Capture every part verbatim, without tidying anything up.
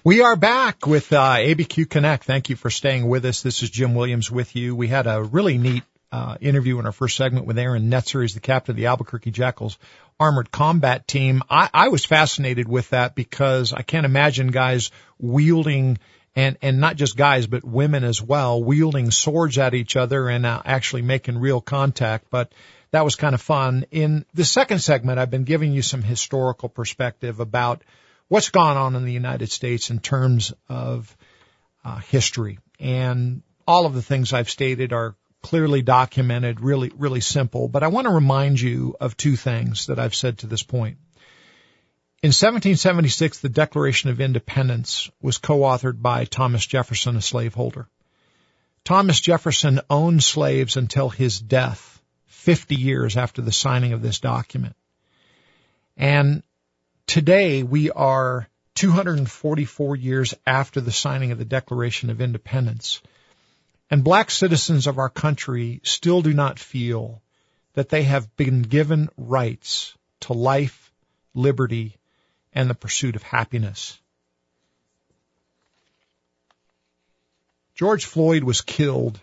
We are back with uh, A B Q Connect. Thank you for staying with us. This is Jim Williams with you. We had a really neat uh, interview in our first segment with Aaron Netzer. He's the captain of the Albuquerque Jackals Armored Combat Team. I, I was fascinated with that because I can't imagine guys wielding, and, and not just guys, but women as well, wielding swords at each other and uh, actually making real contact. But that was kind of fun. In the second segment, I've been giving you some historical perspective about what's gone on in the United States in terms of uh, history. And all of the things I've stated are clearly documented, really, really simple. But I want to remind you of two things that I've said to this point. In seventeen seventy-six, the Declaration of Independence was co-authored by Thomas Jefferson, a slaveholder. Thomas Jefferson owned slaves until his death, fifty years after the signing of this document. And today, we are two hundred forty-four years after the signing of the Declaration of Independence, and black citizens of our country still do not feel that they have been given rights to life, liberty, and the pursuit of happiness. George Floyd was killed,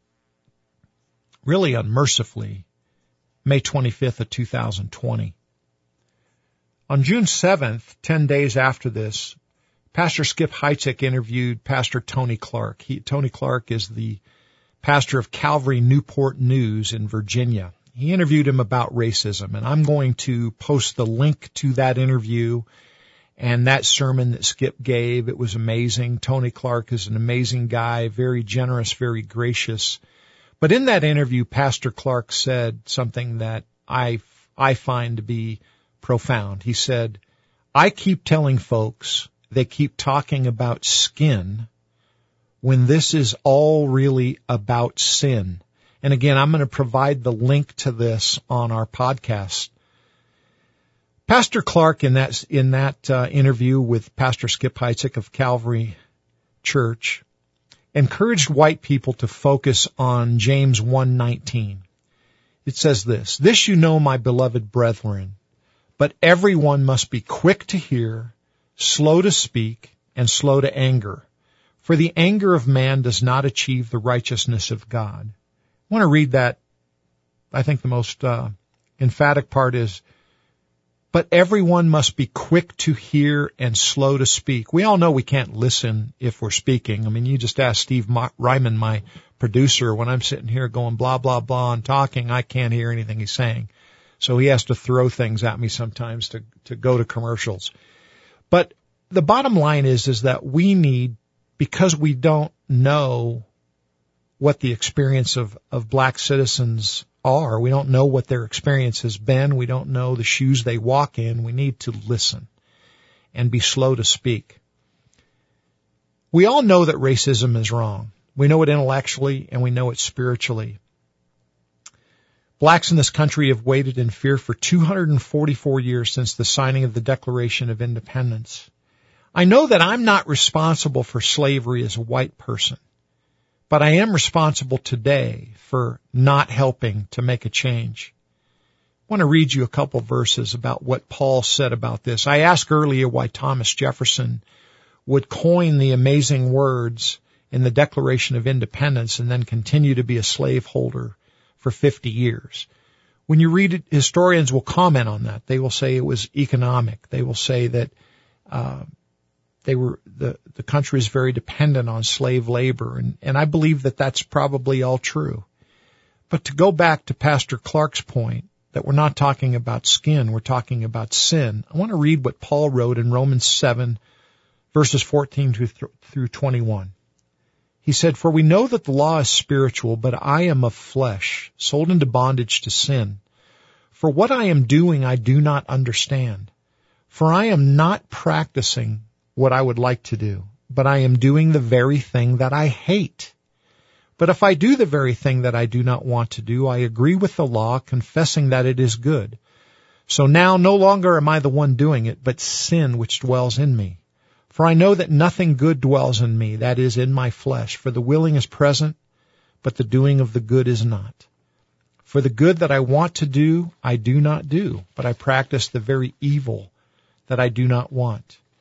really unmercifully, May twenty-fifth of two thousand twenty. On June seventh, ten days after this, Pastor Skip Heitzig interviewed Pastor Tony Clark. He, Tony Clark is the pastor of Calvary Newport News in Virginia. He interviewed him about racism, and I'm going to post the link to that interview and that sermon that Skip gave. It was amazing. Tony Clark is an amazing guy, very generous, very gracious. But in that interview, Pastor Clark said something that I, I find to be profound. He said, I keep telling folks they keep talking about skin when this is all really about sin. And again, I'm going to provide the link to this on our podcast. Pastor Clark, in that in that uh, interview with Pastor Skip Heitzig of Calvary Church, encouraged white people to focus on James one nineteen. It says this, "This you know, my beloved brethren, but everyone must be quick to hear, slow to speak, and slow to anger. For the anger of man does not achieve the righteousness of God." I want to read that. I think the most uh, emphatic part is, but everyone must be quick to hear and slow to speak. We all know we can't listen if we're speaking. I mean, you just ask Steve Ryman, my producer, when I'm sitting here going blah, blah, blah and talking, I can't hear anything he's saying. So he has to throw things at me sometimes to, to go to commercials. But the bottom line is, is that we need, because we don't know what the experience of, of black citizens are, we don't know what their experience has been, we don't know the shoes they walk in, we need to listen and be slow to speak. We all know that racism is wrong. We know it intellectually and we know it spiritually. Blacks in this country have waited in fear for two hundred forty-four years since the signing of the Declaration of Independence. I know that I'm not responsible for slavery as a white person, but I am responsible today for not helping to make a change. I want to read you a couple verses about what Paul said about this. I asked earlier why Thomas Jefferson would coin the amazing words in the Declaration of Independence and then continue to be a slaveholder for fifty years. When you read it, historians will comment on that. They will say it was economic. They will say that uh, they were the the country is very dependent on slave labor, and and I believe that that's probably all true. But to go back to Pastor Clark's point that we're not talking about skin, we're talking about sin, I want to read what Paul wrote in Romans seven, verses fourteen through twenty-one. He said, "For we know that the law is spiritual, but I am of flesh, sold into bondage to sin. For what I am doing I do not understand. For I am not practicing what I would like to do, but I am doing the very thing that I hate. But if I do the very thing that I do not want to do, I agree with the law, confessing that it is good. So now no longer am I the one doing it, but sin which dwells in me. For I know that nothing good dwells in me, that is, in my flesh. For the willing is present, but the doing of the good is not. For the good that I want to do, I do not do, but I practice the very evil that I do not want.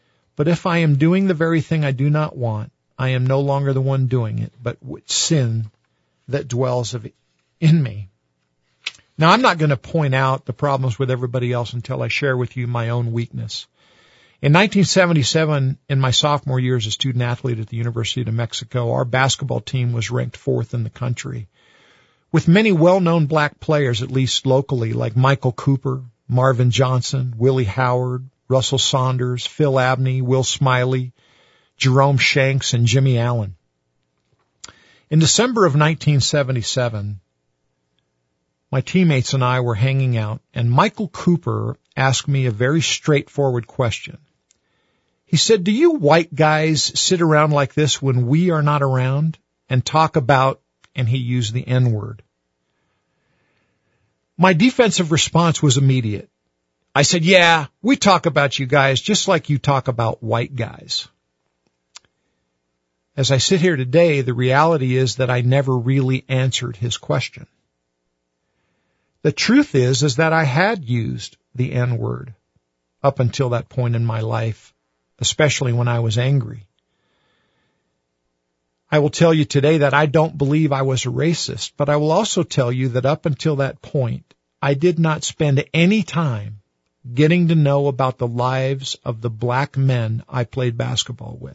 But if I am doing the very thing I do not want, I am no longer the one doing it, but sin that dwells in me. Now, I'm not going to point out the problems with everybody else until I share with you my own weakness. In nineteen seventy-seven, in my sophomore year as a student athlete at the University of New Mexico, our basketball team was ranked fourth in the country, with many well-known black players, at least locally, like Michael Cooper, Marvin Johnson, Willie Howard, Russell Saunders, Phil Abney, Will Smiley, Jerome Shanks, and Jimmy Allen. In December of nineteen seventy-seven, my teammates and I were hanging out, and Michael Cooper asked me a very straightforward question. He said, "Do you white guys sit around like this when we are not around and talk about," and he used the N-word. My defensive response was immediate. I said, "Yeah, we talk about you guys just like you talk about white guys." As I sit here today, the reality is that I never really answered his question. The truth is, is that I had used the N-word up until that point in my life, especially when I was angry. I will tell you today that I don't believe I was a racist, but I will also tell you that up until that point, I did not spend any time getting to know about the lives of the black men I played basketball with.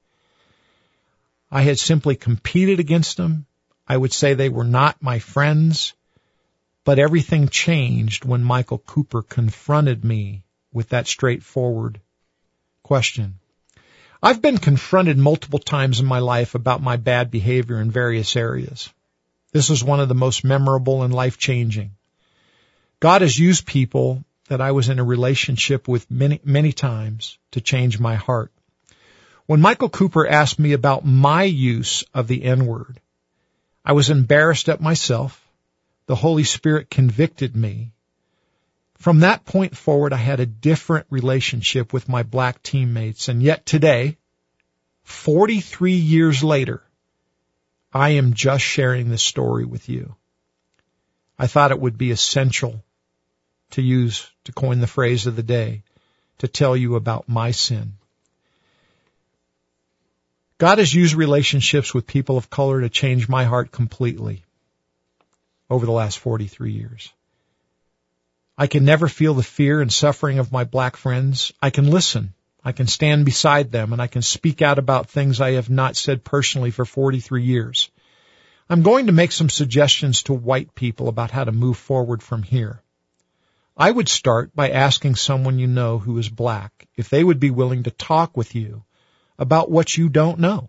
I had simply competed against them. I would say they were not my friends, but everything changed when Michael Cooper confronted me with that straightforward question. I've been confronted multiple times in my life about my bad behavior in various areas. This is one of the most memorable and life-changing. God has used people that I was in a relationship with many, many times to change my heart. When Michael Cooper asked me about my use of the N-word, I was embarrassed at myself. The Holy Spirit convicted me. From that point forward, I had a different relationship with my black teammates, and yet today, forty-three years later, I am just sharing this story with you. I thought it would be essential to use, to coin the phrase of the day, to tell you about my sin. God has used relationships with people of color to change my heart completely over the last forty-three years. I can never feel the fear and suffering of my black friends. I can listen. I can stand beside them, and I can speak out about things I have not said personally for forty-three years. I'm going to make some suggestions to white people about how to move forward from here. I would start by asking someone you know who is black if they would be willing to talk with you about what you don't know.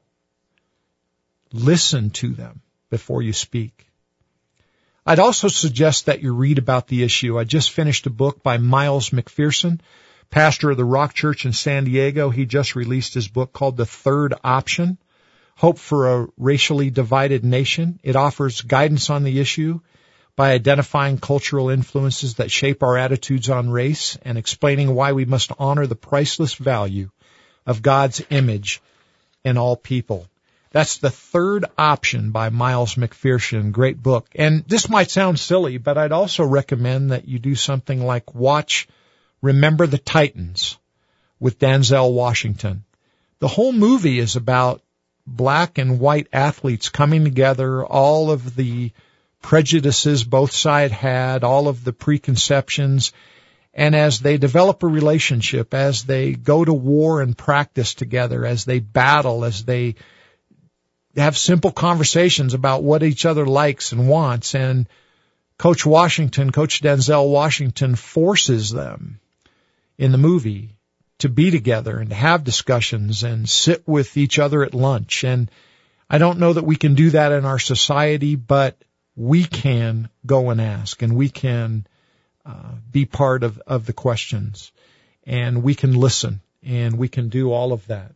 Listen to them before you speak. I'd also suggest that you read about the issue. I just finished a book by Miles McPherson, pastor of the Rock Church in San Diego. He just released his book called The Third Option, Hope for a Racially Divided Nation. It offers guidance on the issue by identifying cultural influences that shape our attitudes on race and explaining why we must honor the priceless value of God's image in all people. That's The Third Option by Miles McPherson. Great book. And this might sound silly, but I'd also recommend that you do something like watch Remember the Titans with Denzel Washington. The whole movie is about black and white athletes coming together, all of the prejudices both sides had, all of the preconceptions, and as they develop a relationship, as they go to war and practice together, as they battle, as they have simple conversations about what each other likes and wants, and Coach Washington, Coach Denzel Washington forces them in the movie to be together and to have discussions and sit with each other at lunch. And I don't know that we can do that in our society, but we can go and ask, and we can uh, be part of, of the questions, and we can listen, and we can do all of that.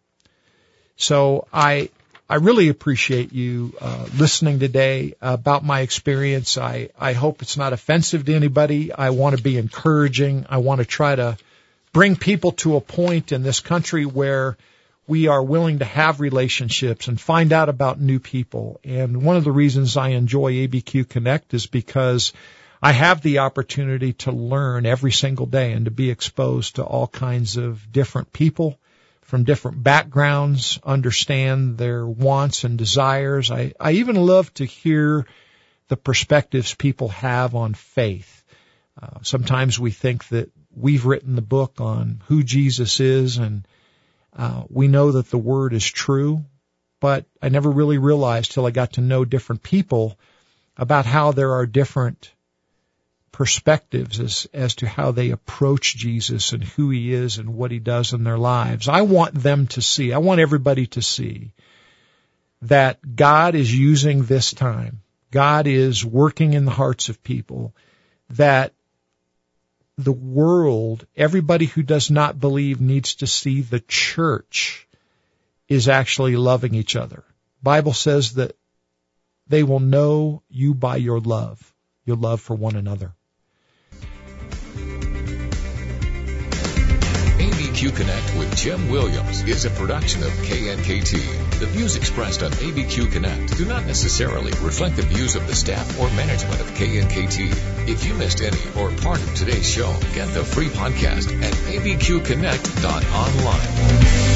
So I I really appreciate you uh, listening today about my experience. I, I hope it's not offensive to anybody. I want to be encouraging. I want to try to bring people to a point in this country where we are willing to have relationships and find out about new people. And one of the reasons I enjoy A B Q Connect is because I have the opportunity to learn every single day and to be exposed to all kinds of different people from different backgrounds, understand their wants and desires. I, I even love to hear the perspectives people have on faith. Uh, sometimes we think that we've written the book on who Jesus is, and uh, we know that the Word is true, but I never really realized till I got to know different people about how there are different perspectives as, as to how they approach Jesus and who He is and what He does in their lives. I want them to see, I want everybody to see that God is using this time. God is working in the hearts of people, that the world, everybody who does not believe needs to see the church is actually loving each other. The Bible says that they will know you by your love, your love for one another. A B Q Connect with Jim Williams is a production of K N K T. The views expressed on A B Q Connect do not necessarily reflect the views of the staff or management of K N K T. If you missed any or part of today's show, get the free podcast at a b q connect dot online.